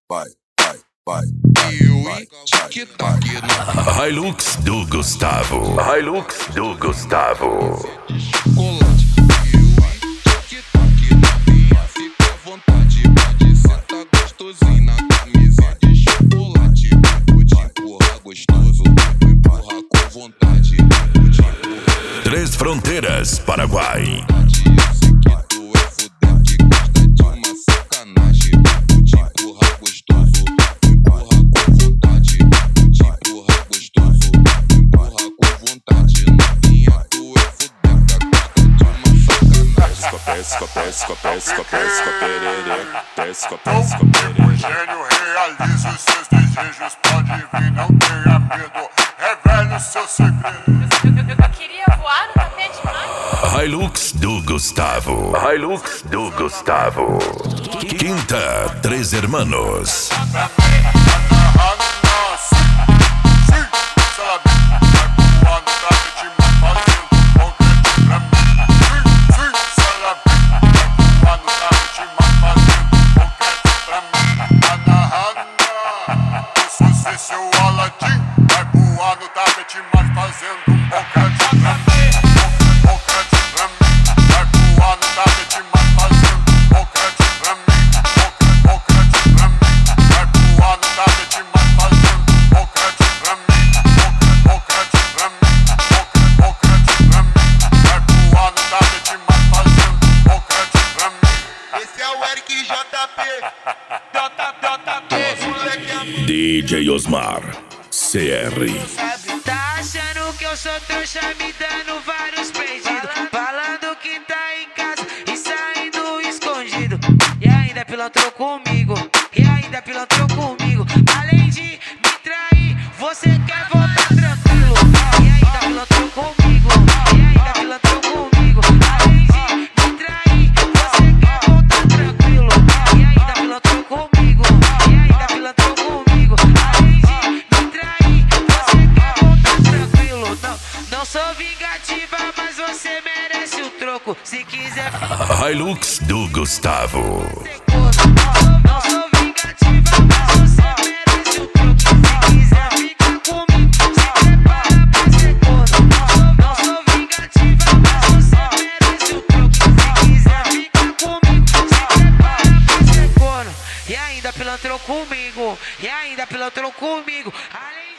Hilux do Gustavo. Hilux do Gustavo. Três Fronteiras, Paraguai. O gênio realiza os seus desejos, pode vir, não tenha medo, revele o seu segredo. Eu queria voar no tapete mágico. Hilux do Gustavo. Hilux do Gustavo. Quinta, Três Hermanos. Seu Aladim vai voar no tapete, mas fazendo um boquete pra mim. Boquete pra mim. Vai voar no tapete, mas fazendo um boquete pra mim. Boquete pra mim. Vai voar no tapete, mas fazendo um boquete pra mim. Boquete pra mim. Boquete pra mim. Vai voar no tapete, mas fazendo um boquete pra mim. Esse é o Eric JP. DJ Osmar CR. Tá achando que eu sou trouxa, me dando vários perdidos, falando que tá em casa e saindo escondido. E ainda pilantrou comigo, e ainda pilantrou comigo. Além de me trair, você quer voltar tranquilo. E ainda pilantrou comigo, e ainda pilantrou comigo. Além de me trair, você quer voltar tranquilo. E ainda pilantrou comigo, e ainda pilantrou comigo. Além de me trair, você quer voltar tranquilo. Não sou vingativa, mas você merece o troco. Se quiser ficar Hilux do Gustavo. não sou vingativa, mas você merece o troco. Se quiser ficar comigo, se prepara pra ser corno. Não sou vingativa, mas você merece o troco. Se quiser ficar comigo, se prepara pra ser corno. E ainda pilantrou comigo, e ainda pilantrou comigo. Além